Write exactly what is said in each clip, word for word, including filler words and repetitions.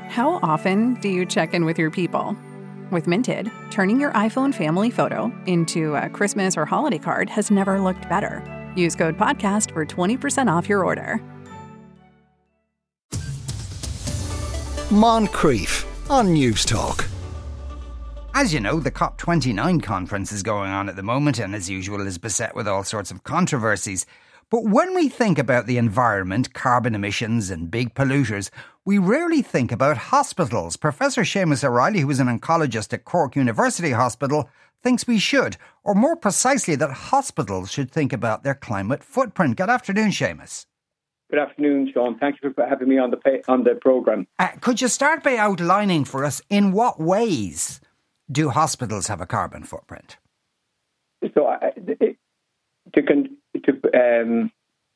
How often do you check in with your people? With Minted, turning your iPhone family photo into a Christmas or holiday card has never looked better. Use code PODCAST for twenty percent off your order. Moncrief on News Talk. As you know, the COP twenty-nine conference is going on at the moment and, as usual, is beset with all sorts of controversies. But when we think about the environment, carbon emissions and big polluters, we rarely think about hospitals. Professor Seamus O'Reilly, who is an oncologist at Cork University Hospital, thinks we should, or more precisely that hospitals should think about their climate footprint. Good afternoon, Seamus. Good afternoon, Sean. Thank you for having me on the pay- on the programme. Uh, could you start by outlining for us in what ways do hospitals have a carbon footprint? So, uh, it, to, con- to um,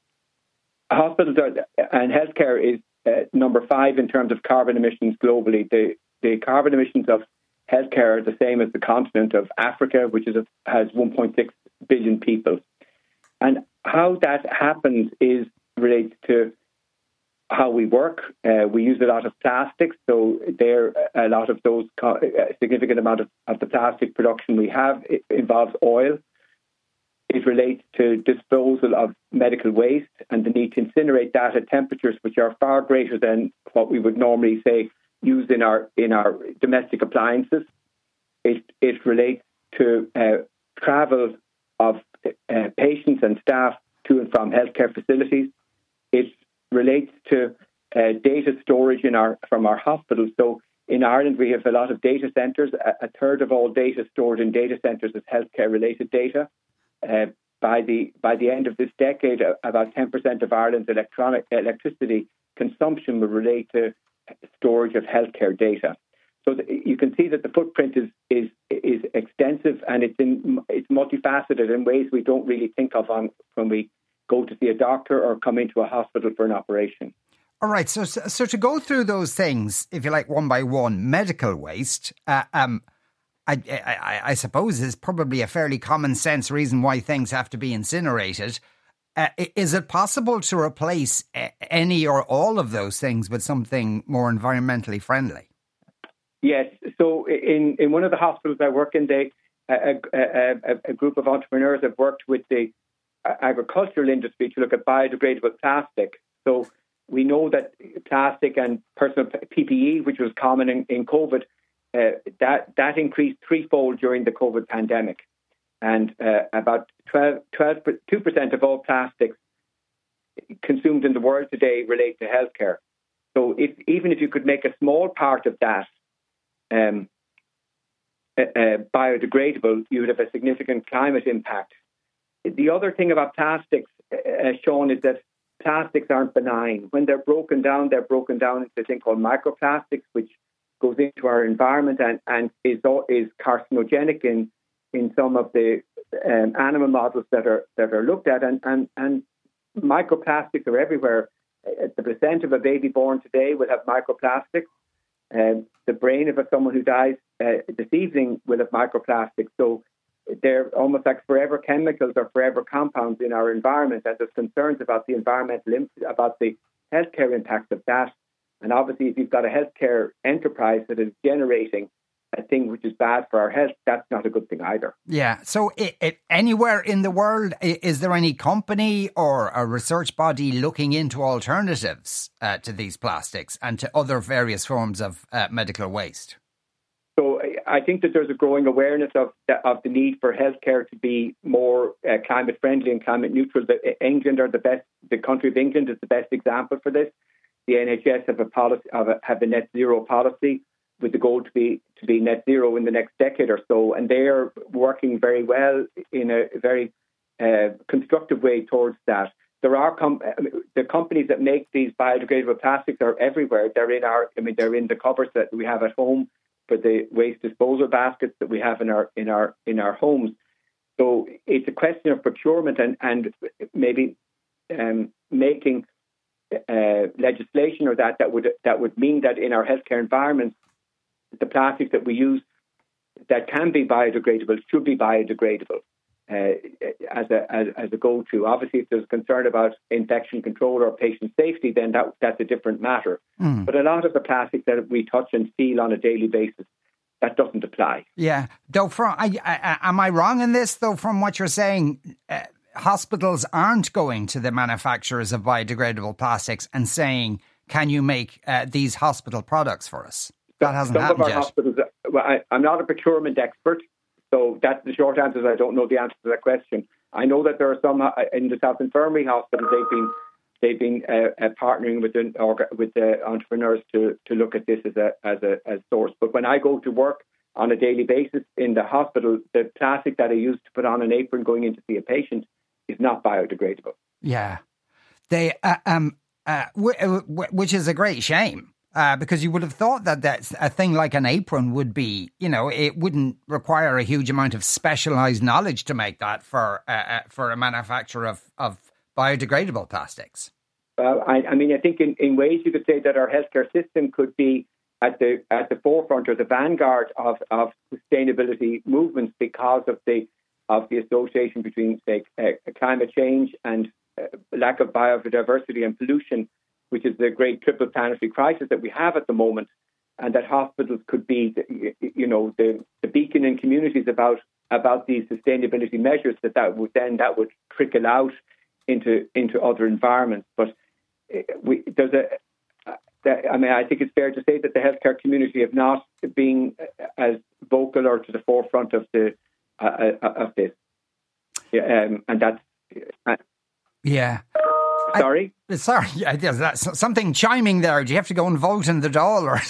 hospitals are, and healthcare is uh, number five in terms of carbon emissions globally. The the carbon emissions of healthcare are the same as the continent of Africa, which is a, has one point six billion people. And how that happens is relates to how we work. Uh, we use a lot of plastics, so there a lot of those a significant amount of, of the plastic production we have it involves oil. It relates to disposal of medical waste and the need to incinerate that at temperatures which are far greater than what we would normally say use in our in our domestic appliances. It it relates to uh, travel of uh, patients and staff to and from healthcare facilities. It relates to uh, data storage in our from our hospitals. So in Ireland, we have a lot of data centres. A, a third of all data stored in data centres is healthcare-related data. Uh, by the by the end of this decade, uh, about ten percent of Ireland's electronic electricity consumption will relate to storage of healthcare data. So the, you can see that the footprint is is is extensive and it's in it's multifaceted in ways we don't really think of on when we go to see a doctor or come into a hospital for an operation. All right. So so, so to go through those things, if you like, one by one, medical waste. Uh, um. I, I, I suppose is probably a fairly common sense reason why things have to be incinerated. Uh, is it possible to replace any or all of those things with something more environmentally friendly? Yes. So in, in one of the hospitals I work in, they, a, a, a, a group of entrepreneurs have worked with the agricultural industry to look at biodegradable plastic. So we know that plastic and personal P P E, which was common in, in COVID, Uh, that that increased threefold during the COVID pandemic, and uh, about twelve, twelve, two percent of all plastics consumed in the world today relate to healthcare. So, if even if you could make a small part of that um, uh, uh, biodegradable, you would have a significant climate impact. The other thing about plastics, uh, Sean, is that plastics aren't benign. When they're broken down, they're broken down into a thing called microplastics, which goes into our environment and, and is is carcinogenic in in some of the um, animal models that are that are looked at, and and, and microplastics are everywhere. Uh, the placenta of a baby born today will have microplastics. Uh, the brain of a, someone who dies uh, this evening will have microplastics. So they're almost like forever chemicals or forever compounds in our environment, and there's concerns about the environmental imp- about the healthcare impact of that. And obviously, if you've got a healthcare enterprise that is generating a thing which is bad for our health, that's not a good thing either. Yeah. So it, it, anywhere in the world, is there any company or a research body looking into alternatives uh, to these plastics and to other various forms of uh, medical waste? So I think that there's a growing awareness of the, of the need for healthcare to be more uh, climate friendly and climate neutral. The, England are the best. The country of England is the best example for this. The N H S have a policy, have a, have a net zero policy with the goal to be to be net zero in the next decade or so, and they are working very well in a very uh, constructive way towards that. There are com- the companies that make these biodegradable plastics are everywhere. They're in our, I mean, they're in the cupboards that we have at home for the waste disposal baskets that we have in our in our in our homes. So it's a question of procurement and and maybe um, making. Uh, legislation or that that would that would mean that in our healthcare environments, the plastics that we use that can be biodegradable should be biodegradable. uh, as a as, as a go-to. Obviously, if there's concern about infection control or patient safety, then that that's a different matter. Mm. But a lot of the plastics that we touch and feel on a daily basis, that doesn't apply. Yeah. Though, from I, I, am I wrong in this? Though, from what you're saying, uh, hospitals aren't going to the manufacturers of biodegradable plastics and saying, "Can you make uh, these hospital products for us?" That hasn't Some happened of our yet. Hospitals, well, I, I'm not a procurement expert, so that's the short answer. Is I don't know the answer to that question. I know that there are some uh, in the South Infirmary Hospital. They've been they've been uh, uh, partnering with the with the entrepreneurs to to look at this as a as a as source. But when I go to work on a daily basis in the hospital, the plastic that I use to put on an apron going in to see a patient is not biodegradable. Yeah, they uh, um uh, w- w- which is a great shame. Uh, because you would have thought that that's a thing like an apron would be, you know, it wouldn't require a huge amount of specialised knowledge to make that for uh, uh, for a manufacturer of, of biodegradable plastics. Well, I, I mean, I think in, in ways you could say that our healthcare system could be at the at the forefront or the vanguard of, of sustainability movements because of the of the association between, say, uh, climate change and uh, lack of biodiversity and pollution, which is the great triple planetary crisis that we have at the moment, and that hospitals could be, you know, the, the beacon in communities about about these sustainability measures. That that would then that would trickle out into into other environments. But we, there's a, I mean, I think it's fair to say that the healthcare community have not been as vocal or to the forefront of the uh, of this, um, and that's uh, yeah. Sorry? I, sorry, yeah, that's something chiming there. Do you have to go and vote in the Dáil? Or?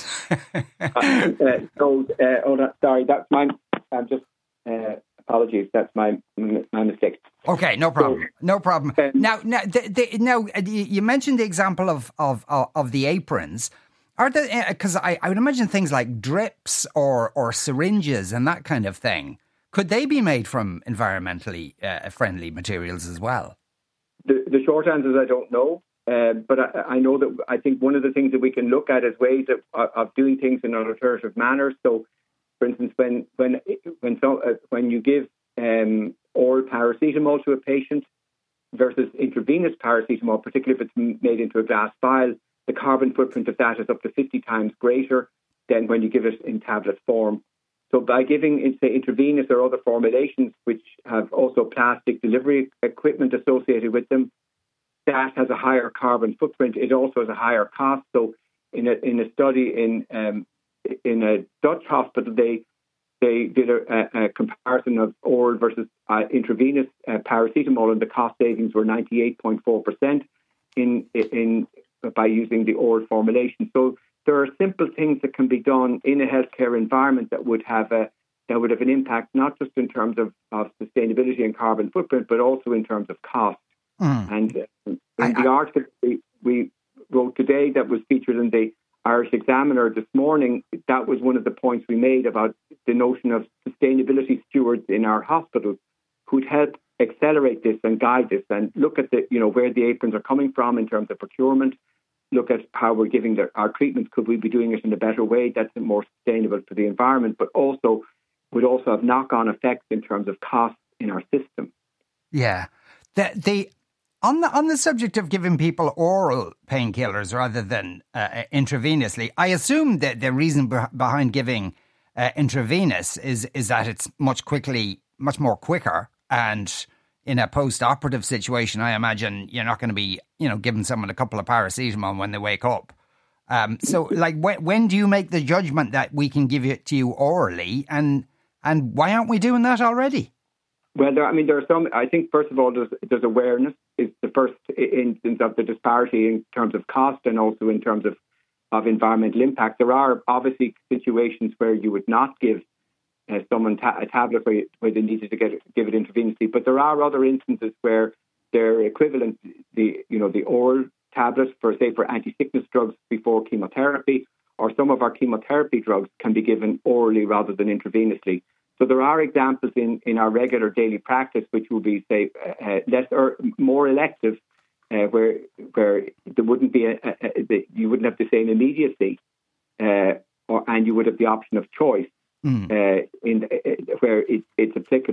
uh, so, uh, oh, no, sorry, that's my, I'm just, uh, apologies, that's my my mistake. Okay, no problem, so, no problem. Um, now, now, the, the, now, you mentioned the example of, of, of the aprons. Are there, because I, I would imagine things like drips or, or syringes and that kind of thing, could they be made from environmentally uh, friendly materials as well? The, the short answer is I don't know, uh, but I, I know that I think one of the things that we can look at is ways of, of doing things in an alternative manner. So, for instance, when when when so, uh, when you give um, oral paracetamol to a patient versus intravenous paracetamol, particularly if it's made into a glass vial, the carbon footprint of that is up to fifty times greater than when you give it in tablet form. So by giving, say, intravenous or other formulations, which have also plastic delivery equipment associated with them, that has a higher carbon footprint. It also has a higher cost. So in a in a study in um, in a Dutch hospital, they they did a, a comparison of oral versus uh, intravenous uh, paracetamol, and the cost savings were ninety-eight point four percent in in by using the oral formulation. So there are simple things that can be done in a healthcare environment that would have a that would have an impact, not just in terms of, of sustainability and carbon footprint, but also in terms of cost. Mm. And uh, in I, the I, article we, we wrote today that was featured in the Irish Examiner this morning, that was one of the points we made about the notion of sustainability stewards in our hospitals who'd help accelerate this and guide this and look at the, you know, where the aprons are coming from in terms of procurement, look at how we're giving the, our treatments. Could we be doing it in a better way that's more sustainable for the environment, but also would also have knock-on effects in terms of costs in our system. Yeah. The, the, on the on the subject of giving people oral painkillers rather than uh, intravenously, I assume that the reason be- behind giving uh, intravenous is is that it's much quickly, much more quicker, and in a post-operative situation, I imagine you're not going to be, you know, giving someone a couple of paracetamol when they wake up. Um, so, like, when, when do you make the judgment that we can give it to you orally, and and why aren't we doing that already? Well, there, I mean, there are some. I think first of all, there's, there's awareness. Is the first instance of the disparity in terms of cost and also in terms of of environmental impact. There are obviously situations where you would not give Uh, someone ta- a tablet where, where they needed to get it, give it intravenously, but there are other instances where they're equivalent. The you know the oral tablets for say for anti-sickness drugs before chemotherapy, or some of our chemotherapy drugs can be given orally rather than intravenously. So there are examples in, in our regular daily practice which will be say uh, less or more elective, uh, where where there wouldn't be a, a, a, a you wouldn't have the same immediacy, uh, or and you would have the option of choice. Mm. Uh, in uh, where it, it's applicable.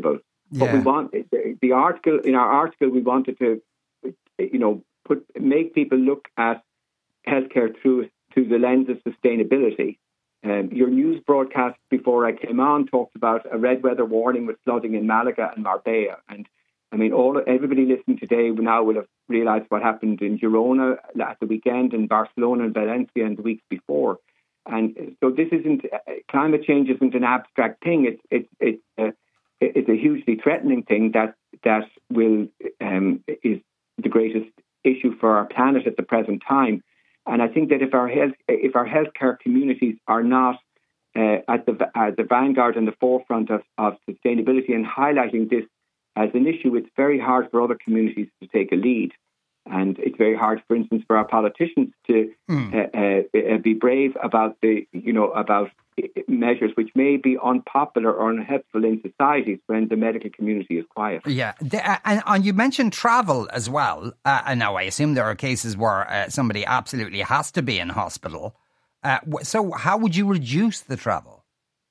Yeah. But we want the, the article in our article. We wanted to, you know, put make people look at healthcare through through the lens of sustainability. Um, your news broadcast before I came on talked about a red weather warning with flooding in Malaga and Marbella, and I mean, all everybody listening today now will have realised what happened in Girona at the weekend, in Barcelona and Valencia, and the weeks before. And so this isn't uh, climate change isn't an abstract thing. It's it's it's uh, it's a hugely threatening thing that that will um, is the greatest issue for our planet at the present time. And I think that if our health if our healthcare communities are not uh, at the at the vanguard and the forefront of, of sustainability and highlighting this as an issue, it's very hard for other communities to take a lead. And it's very hard, for instance, for our politicians to mm. uh, uh, be brave about the, you know, about measures which may be unpopular or unhelpful in societies when the medical community is quiet. Yeah, and, and you mentioned travel as well. Uh, and now I assume there are cases where uh, somebody absolutely has to be in hospital. Uh, so how would you reduce the travel?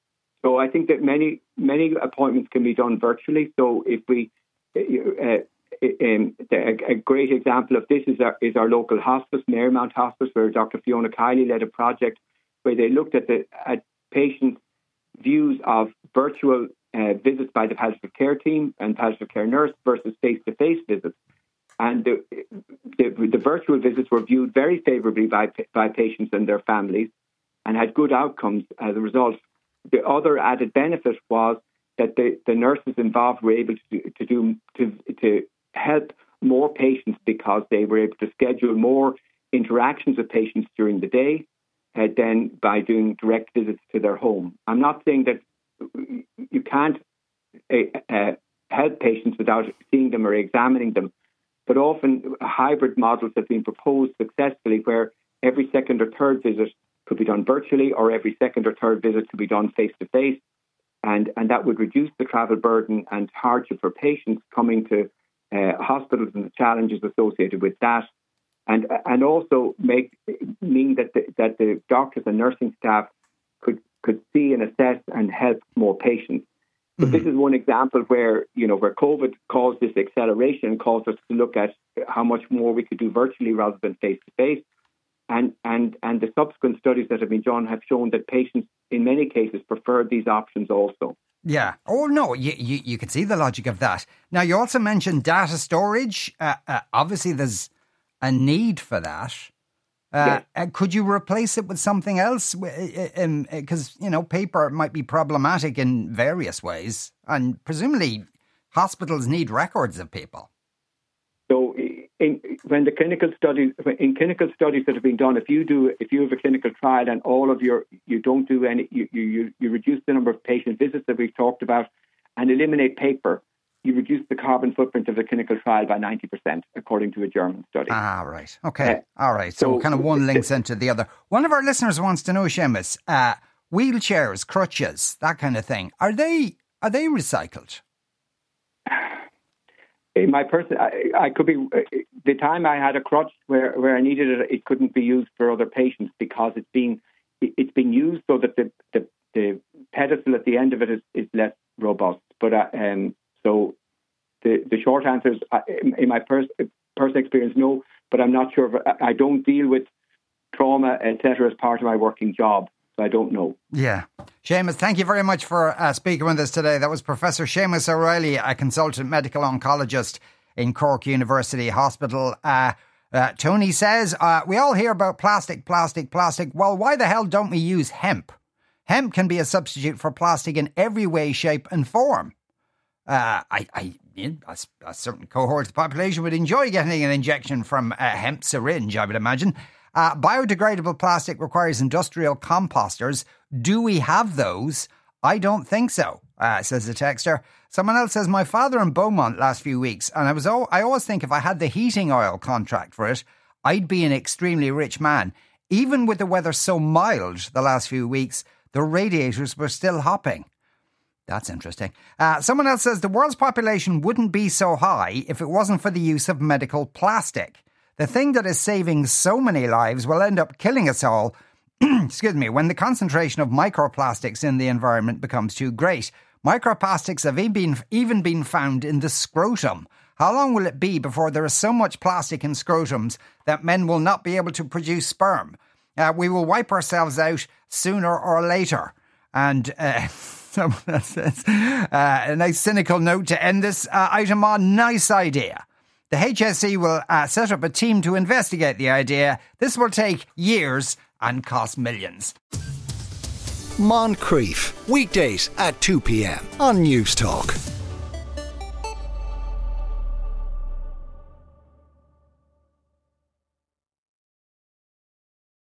So I think that many many appointments can be done virtually. So if we, uh, um, a great example of this is our, is our local hospice, Marymount Hospice, where Doctor Fiona Kiley led a project where they looked at the at patients' views of virtual uh, visits by the palliative care team and palliative care nurse versus face-to-face visits. And the, the, the virtual visits were viewed very favourably by by patients and their families and had good outcomes as a result. The other added benefit was that the, the nurses involved were able to, to do to to help more patients because they were able to schedule more interactions with patients during the day uh, than by doing direct visits to their home. I'm not saying that you can't uh, uh, help patients without seeing them or examining them, but often hybrid models have been proposed successfully where every second or third visit could be done virtually or every second or third visit could be done face-to-face. And, and that would reduce the travel burden and hardship for patients coming to uh, hospitals and the challenges associated with that. And and also make mean that the, that the doctors and nursing staff could, could see and assess and help more patients. But mm-hmm. this is one example where, you know, where COVID caused this acceleration and caused us to look at how much more we could do virtually rather than face-to-face. And, and and the subsequent studies that have been done have shown that patients, in many cases, prefer these options also. Yeah. Oh, no, you, you, you can see the logic of that. Now, you also mentioned data storage. Uh, uh, obviously, there's a need for that. Uh, yeah. uh, could you replace it with something else? Because, um, you know, paper might be problematic in various ways. And presumably, hospitals need records of people. So in, when the clinical studies, in clinical studies that have been done, if you do, if you have a clinical trial and all of your, you don't do any, you, you, you reduce the number of patient visits that we've talked about and eliminate paper, you reduce the carbon footprint of the clinical trial by ninety percent, according to a German study. Ah, right. Okay. Uh, All right. So, so kind of one links into the other. One of our listeners wants to know, Seamus, uh, wheelchairs, crutches, that kind of thing. Are they, are they recycled? In my person, I, I could be. The time I had a crutch where, where I needed it, it couldn't be used for other patients because it's been it's been used so that the, the, the pedestal at the end of it is, is less robust. But uh, um, so the the short answer is, uh, in my pers- personal experience, no. But I'm not sure. If, I don't deal with trauma, et cetera, as part of my working job. I don't know. Yeah. Seamus, thank you very much for uh, speaking with us today. That was Professor Seamus O'Reilly, a consultant medical oncologist in Cork University Hospital. Uh, uh, Tony says, uh, we all hear about plastic, plastic, plastic. Well, why the hell don't we use hemp? Hemp can be a substitute for plastic in every way, shape and form. Uh, I, I, a, a certain cohort of the population would enjoy getting an injection from a hemp syringe, I would imagine. Uh, biodegradable plastic requires industrial composters. Do we have those? I don't think so, uh, says the texter. Someone else says, my father in Beaumont last few weeks, and I was oh, I always think if I had the heating oil contract for it, I'd be an extremely rich man. Even with the weather so mild the last few weeks, the radiators were still hopping. That's interesting. Uh, someone else says, the world's population wouldn't be so high if it wasn't for the use of medical plastic. The thing that is saving so many lives will end up killing us all, excuse me, when the concentration of microplastics in the environment becomes too great. Microplastics have even been, even been found in the scrotum. How long will it be before there is so much plastic in scrotums that men will not be able to produce sperm? Uh, we will wipe ourselves out sooner or later. And uh, someone says, uh, a nice cynical note to end this uh, item on. Nice idea. The H S E will uh, set up a team to investigate the idea. This will take years and cost millions. Moncrief, weekdays at two p.m. on News Talk.